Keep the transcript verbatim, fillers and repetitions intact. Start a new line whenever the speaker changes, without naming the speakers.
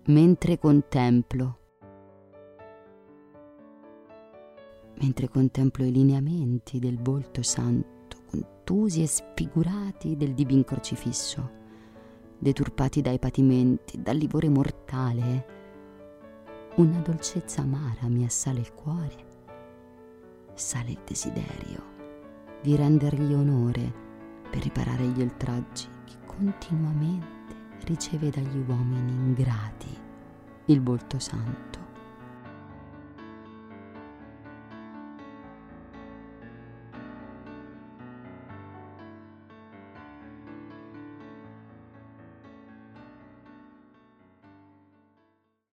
mentre contemplo, mentre contemplo i lineamenti del volto santo, contusi e sfigurati del divin crocifisso, deturpati dai patimenti, dal livore mortale, una dolcezza amara mi assale il cuore, sale il desiderio di rendergli onore per riparare gli oltraggi che continuamente riceve dagli uomini ingrati il volto santo.